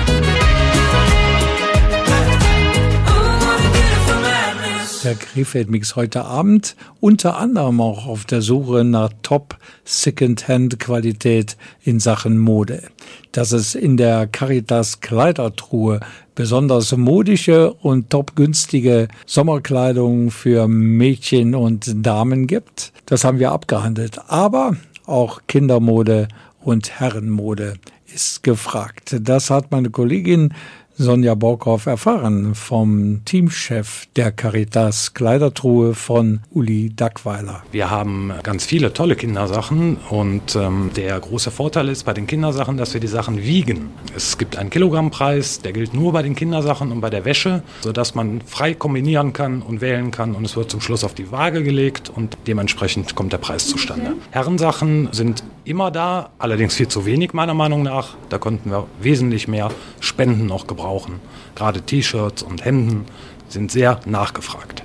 Oh, what a beautiful madness. Der Krefeld-Mix heute Abend, unter anderem auch auf der Suche nach Top-Second-Hand-Qualität in Sachen Mode. Dass es in der Caritas Kleidertruhe besonders modische und top-günstige Sommerkleidung für Mädchen und Damen gibt, das haben wir abgehandelt. Aber auch Kindermode und Herrenmode ist gefragt. Das hat meine Kollegin Sonja Borkhoff erfahren vom Teamchef der Caritas Kleidertruhe von Uli Dackweiler. Wir haben ganz viele tolle Kindersachen und ähm, der große Vorteil ist bei den Kindersachen, dass wir die Sachen wiegen. Es gibt einen Kilogrammpreis, der gilt nur bei den Kindersachen und bei der Wäsche, sodass man frei kombinieren kann und wählen kann und es wird zum Schluss auf die Waage gelegt und dementsprechend kommt der Preis zustande. Herrensachen sind immer da, allerdings viel zu wenig meiner Meinung nach. Da konnten wir wesentlich mehr Spenden noch gebrauchen. Gerade T-Shirts und Hemden sind sehr nachgefragt.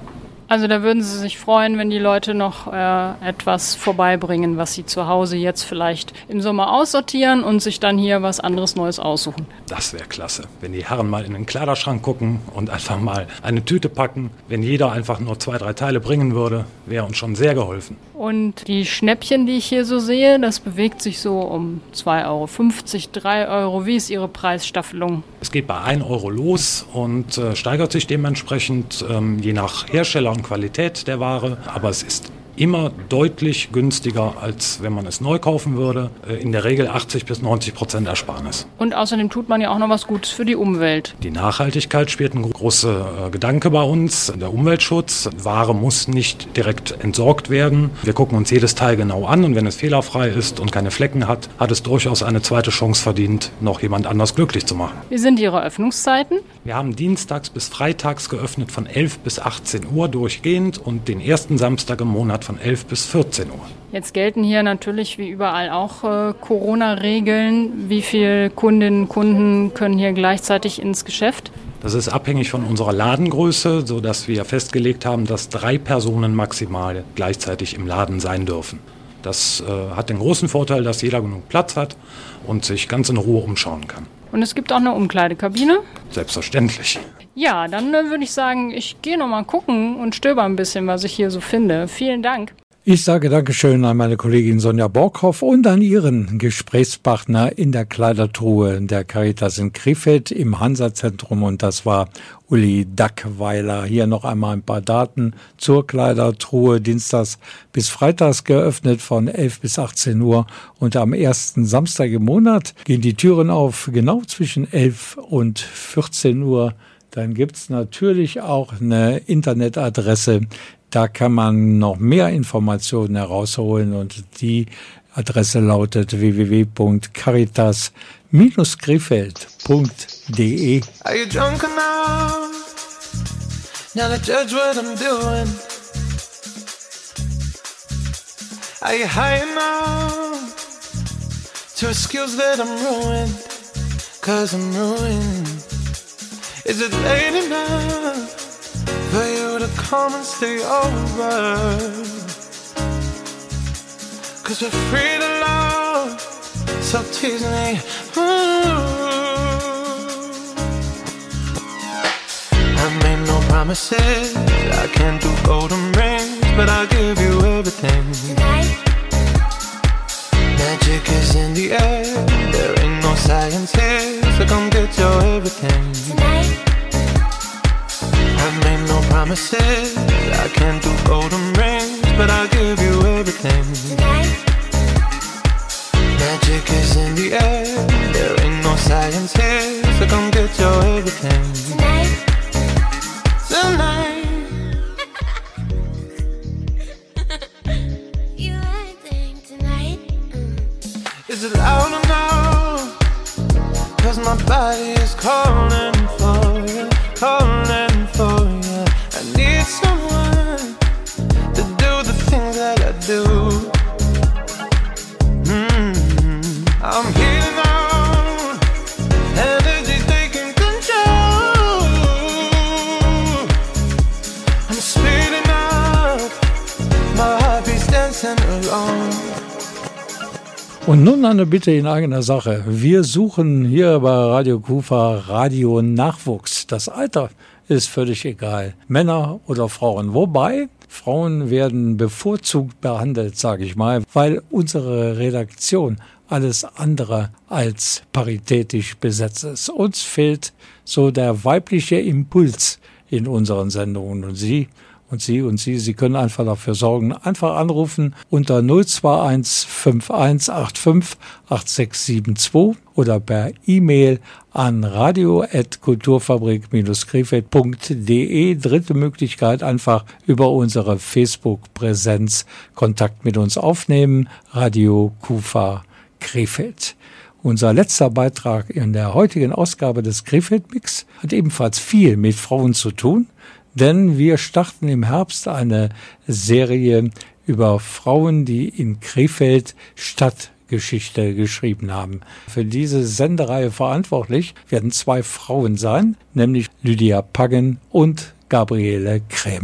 Also da würden Sie sich freuen, wenn die Leute noch äh, etwas vorbeibringen, was sie zu Hause jetzt vielleicht im Sommer aussortieren und sich dann hier was anderes Neues aussuchen. Das wäre klasse, wenn die Herren mal in den Kleiderschrank gucken und einfach mal eine Tüte packen. Wenn jeder einfach nur zwei, drei Teile bringen würde, wäre uns schon sehr geholfen. Und die Schnäppchen, die ich hier so sehe, das bewegt sich so um zwei Euro fünfzig, drei Euro. Wie ist Ihre Preisstaffelung? Es geht bei ein Euro los und äh, steigert sich dementsprechend ähm, je nach Hersteller und Qualität der Ware. Aber es ist immer deutlich günstiger, als wenn man es neu kaufen würde. In der Regel achtzig bis neunzig Prozent Ersparnis. Und außerdem tut man ja auch noch was Gutes für die Umwelt. Die Nachhaltigkeit spielt ein großer äh, Gedanke bei uns. Der Umweltschutz. Ware muss nicht direkt entsorgt werden. Wir gucken uns jedes Teil genau an und wenn es fehlerfrei ist und keine Flecken hat, hat es durchaus eine zweite Chance verdient, noch jemand anders glücklich zu machen. Wie sind Ihre Öffnungszeiten? Wir haben dienstags bis freitags geöffnet von elf bis achtzehn Uhr durchgehend und den ersten Samstag im Monat von elf bis vierzehn Uhr. Jetzt gelten hier natürlich wie überall auch äh, Corona-Regeln. Wie viele Kundinnen und Kunden können hier gleichzeitig ins Geschäft? Das ist abhängig von unserer Ladengröße, sodass wir festgelegt haben, dass drei Personen maximal gleichzeitig im Laden sein dürfen. Das äh, hat den großen Vorteil, dass jeder genug Platz hat und sich ganz in Ruhe umschauen kann. Und es gibt auch eine Umkleidekabine? Selbstverständlich. Ja, dann äh, würde ich sagen, ich gehe noch mal gucken und stöber ein bisschen, was ich hier so finde. Vielen Dank. Ich sage Dankeschön an meine Kollegin Sonja Borkhoff und an ihren Gesprächspartner in der Kleidertruhe der Caritas in Krefeld im Hansa-Zentrum. Und das war Uli Dackweiler. Hier noch einmal ein paar Daten zur Kleidertruhe. Dienstags bis Freitags geöffnet von elf bis achtzehn Uhr. Und am ersten Samstag im Monat gehen die Türen auf, genau zwischen elf und vierzehn Uhr. Dann gibt's natürlich auch eine Internetadresse. Da kann man noch mehr Informationen herausholen und die Adresse lautet w w w punkt caritas Bindestrich krefeld punkt d e. Are you drunk enough now to judge what I'm doing? Are you high enough to excuse that I'm ruined? Cause I'm ruined. Is it late enough for you to come and stay over? Cause we're free to love, so tease me. Ooh. I made no promises, I can't do golden rings, but I'll give you everything. Tonight. Magic is in the air, there ain't no science here, so come get your everything. Tonight. I've made no promises, I can't do golden rings, but I'll give you everything. Tonight. Magic is in the air, there ain't no science here, so come get your everything. Tonight. Tonight. You everything tonight. Mm. Is it loud enough? Cause my body is calling for you, calling for you. I need someone to do the things that I do. Mm-hmm. I'm healing out, energy's taking control. I'm speeding up, my heart beats dancing alone. Und nun eine Bitte in eigener Sache. Wir suchen hier bei Radio Kufa Radio-Nachwuchs. Das Alter ist völlig egal. Männer oder Frauen. Wobei, Frauen werden bevorzugt behandelt, sage ich mal, weil unsere Redaktion alles andere als paritätisch besetzt ist. Uns fehlt so der weibliche Impuls in unseren Sendungen. Und Sie Und Sie und Sie, Sie können einfach dafür sorgen. Einfach anrufen unter null zwei eins fünf eins acht fünf acht sechs sieben zwei oder per E-Mail an radio at kulturfabrik Bindestrich krefeld punkt d e. Dritte Möglichkeit, einfach über unsere Facebook-Präsenz Kontakt mit uns aufnehmen. Radio Kufa Krefeld. Unser letzter Beitrag in der heutigen Ausgabe des Krefeld-Mix hat ebenfalls viel mit Frauen zu tun. Denn wir starten im Herbst eine Serie über Frauen, die in Krefeld Stadtgeschichte geschrieben haben. Für diese Sendereihe verantwortlich werden zwei Frauen sein, nämlich Lydia Paggen und Gabriele Krämer.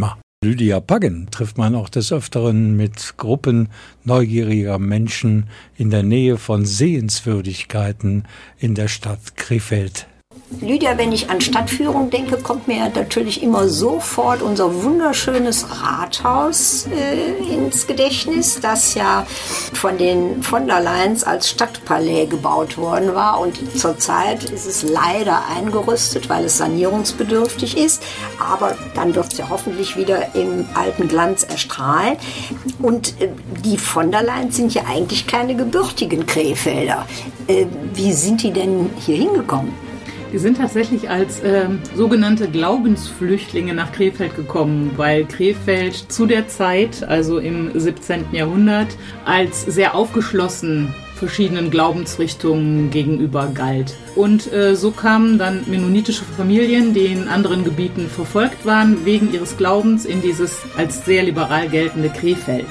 Lydia Paggen trifft man auch des Öfteren mit Gruppen neugieriger Menschen in der Nähe von Sehenswürdigkeiten in der Stadt Krefeld. Lydia, wenn ich an Stadtführung denke, kommt mir natürlich immer sofort unser wunderschönes Rathaus äh, ins Gedächtnis, das ja von den von der Leyen's als Stadtpalais gebaut worden war. Und zurzeit ist es leider eingerüstet, weil es sanierungsbedürftig ist. Aber dann wird es ja hoffentlich wieder im alten Glanz erstrahlen. Und äh, die von der Leyen's sind ja eigentlich keine gebürtigen Krefelder. Äh, wie sind die denn hier hingekommen? Die sind tatsächlich als äh, sogenannte Glaubensflüchtlinge nach Krefeld gekommen, weil Krefeld zu der Zeit, also im siebzehnten Jahrhundert, als sehr aufgeschlossen verschiedenen Glaubensrichtungen gegenüber galt. Und äh, so kamen dann mennonitische Familien, die in anderen Gebieten verfolgt waren, wegen ihres Glaubens in dieses als sehr liberal geltende Krefeld.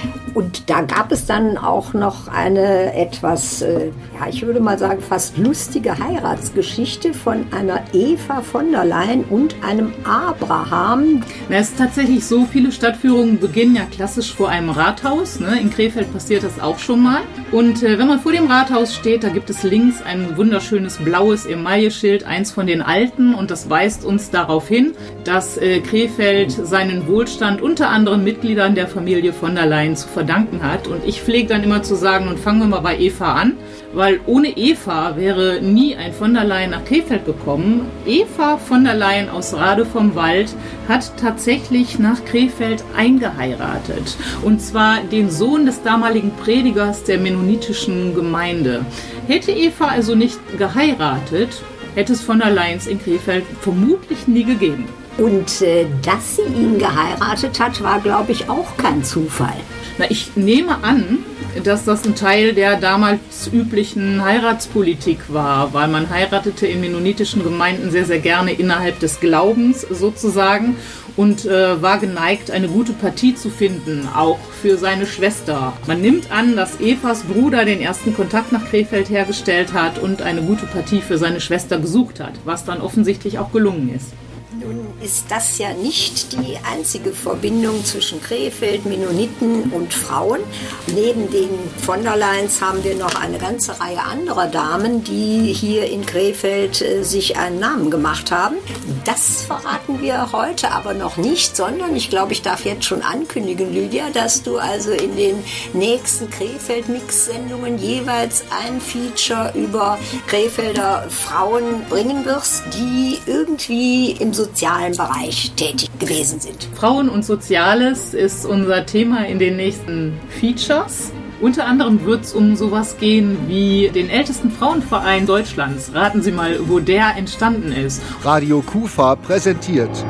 Und da gab es dann auch noch eine etwas, äh, ja, ich würde mal sagen, fast lustige Heiratsgeschichte von einer Eva von der Leyen und einem Abraham. Na, es ist tatsächlich so, viele Stadtführungen beginnen ja klassisch vor einem Rathaus. Ne? In Krefeld passiert das auch schon mal. Und äh, wenn man vor dem Rathaus steht, da gibt es links ein wunderschönes blaues Emailleschild, eins von den alten. Und das weist uns darauf hin, dass äh, Krefeld seinen Wohlstand unter anderem Mitgliedern der Familie von der Leyen zu verdanken hat. Und ich pflege dann immer zu sagen, und fangen wir mal bei Eva an, weil ohne Eva wäre nie ein von der Leyen nach Krefeld gekommen. Eva von der Leyen aus Rade vom Wald hat tatsächlich nach Krefeld eingeheiratet. Und zwar den Sohn des damaligen Predigers der mennonitischen Gemeinde. Hätte Eva also nicht geheiratet, hätte es von der Leyens in Krefeld vermutlich nie gegeben. Und äh, dass sie ihn geheiratet hat, war, glaube ich, auch kein Zufall. Na, ich nehme an, dass das ein Teil der damals üblichen Heiratspolitik war, weil man heiratete in mennonitischen Gemeinden sehr, sehr gerne innerhalb des Glaubens sozusagen und äh, war geneigt, eine gute Partie zu finden, auch für seine Schwester. Man nimmt an, dass Evas Bruder den ersten Kontakt nach Krefeld hergestellt hat und eine gute Partie für seine Schwester gesucht hat, was dann offensichtlich auch gelungen ist. Nun ist das ja nicht die einzige Verbindung zwischen Krefeld, Mennoniten und Frauen. Neben den von der Leyens haben wir noch eine ganze Reihe anderer Damen, die hier in Krefeld äh, sich einen Namen gemacht haben. Das verraten wir heute aber noch nicht, sondern ich glaube, ich darf jetzt schon ankündigen, Lydia, dass du also in den nächsten Krefeld-Mix-Sendungen jeweils ein Feature über Krefelder Frauen bringen wirst, die irgendwie im sozialen Bereich tätig gewesen sind. Frauen und Soziales ist unser Thema in den nächsten Features. Unter anderem wird es um sowas gehen wie den ältesten Frauenverein Deutschlands. Raten Sie mal, wo der entstanden ist. Radio Kufa präsentiert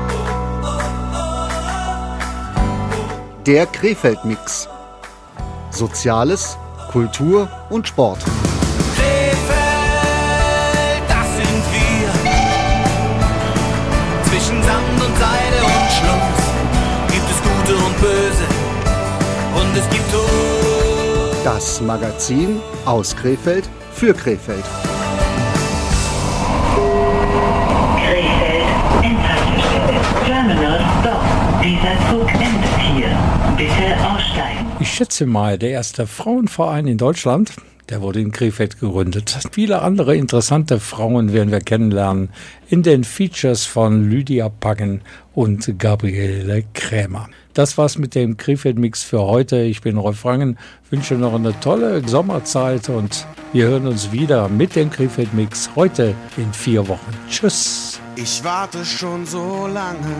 der Krefeld-Mix. Soziales, Kultur und Sport. Sand und Seide und Schluss gibt es Gute und Böse und es gibt Tod. Das Magazin aus Krefeld für Krefeld. Krefeld, Endhaltestelle, Terminal Stop. Dieser Zug endet hier. Bitte aussteigen. Ich schätze mal, der erste Frauenverein in Deutschland, der wurde in Krefeld gegründet. Viele andere interessante Frauen werden wir kennenlernen in den Features von Lydia Paggen und Gabriele Krämer. Das war's mit dem Krefeld-Mix für heute. Ich bin Rolf Rangen, wünsche noch eine tolle Sommerzeit und wir hören uns wieder mit dem Krefeld-Mix heute in vier Wochen. Tschüss. Ich warte schon so lange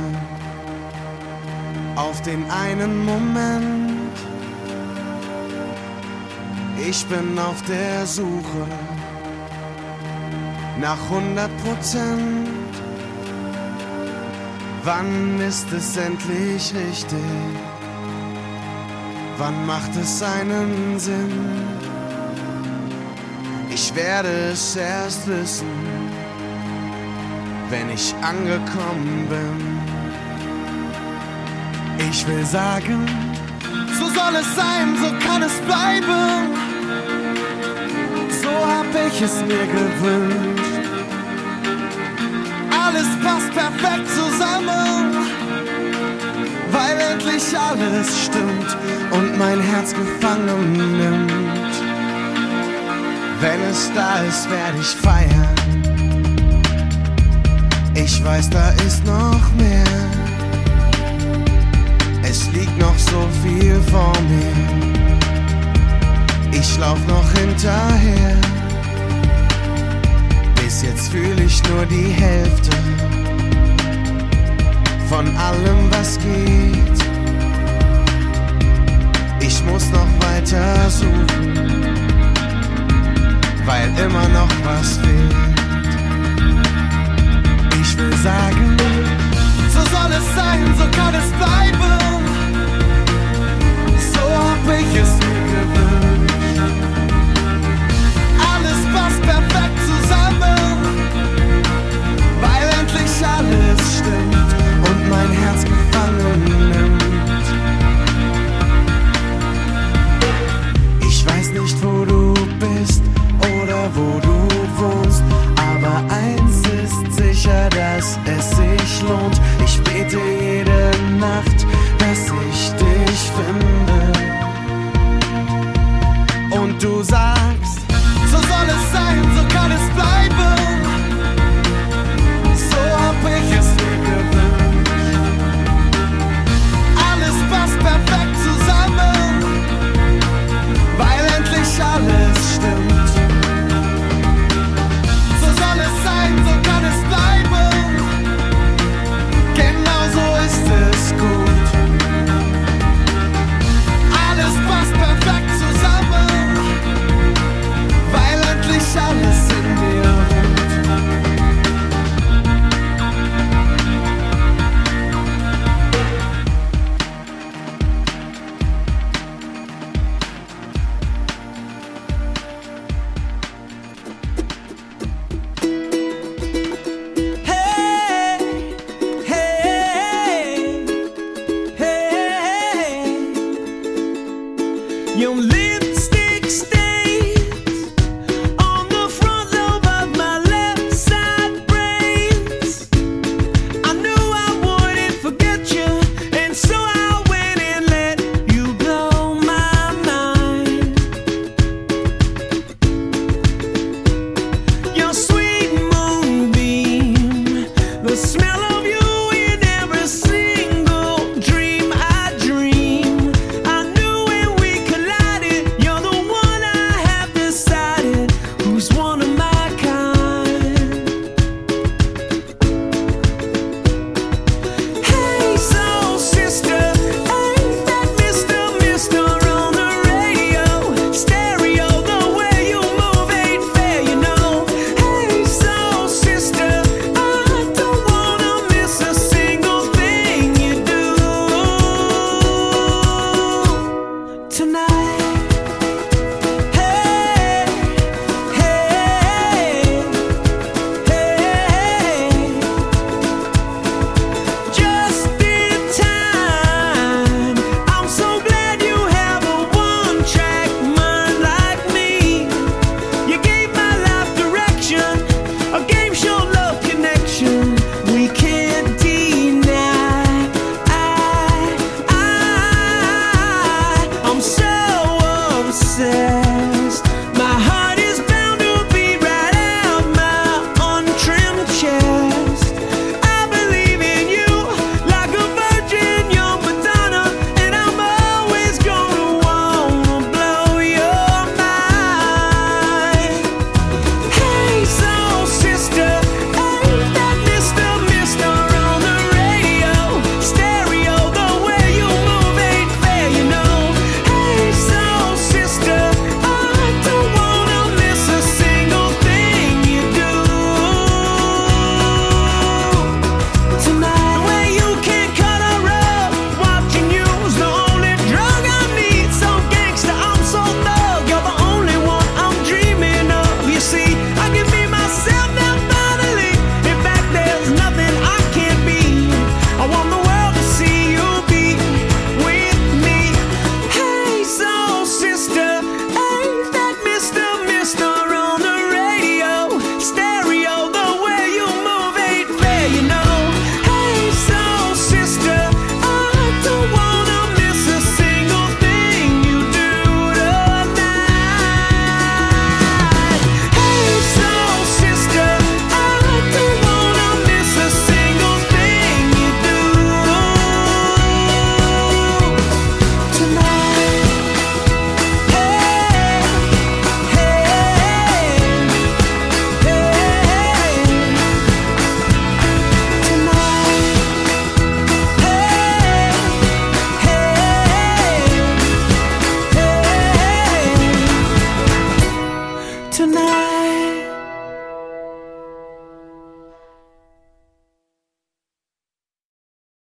auf den einen Moment. Ich bin auf der Suche nach hundert Prozent. Wann ist es endlich richtig? Wann macht es einen Sinn? Ich werde es erst wissen, wenn ich angekommen bin. Ich will sagen, so soll es sein, so kann es bleiben. So hab ich es mir gewünscht. Alles passt perfekt zusammen. wirklich alles stimmt und mein Herz gefangen nimmt. Wenn es da ist, werde ich feiern. Ich weiß, da ist noch mehr. Es liegt noch so viel vor mir. Ich lauf noch hinterher. Bis jetzt fühle ich nur die Hälfte von allem, was geht. Ich muss noch weiter suchen, weil immer noch was fehlt. Ich will sagen, so soll es sein, so kann es bleiben. So hab ich es mir gewünscht.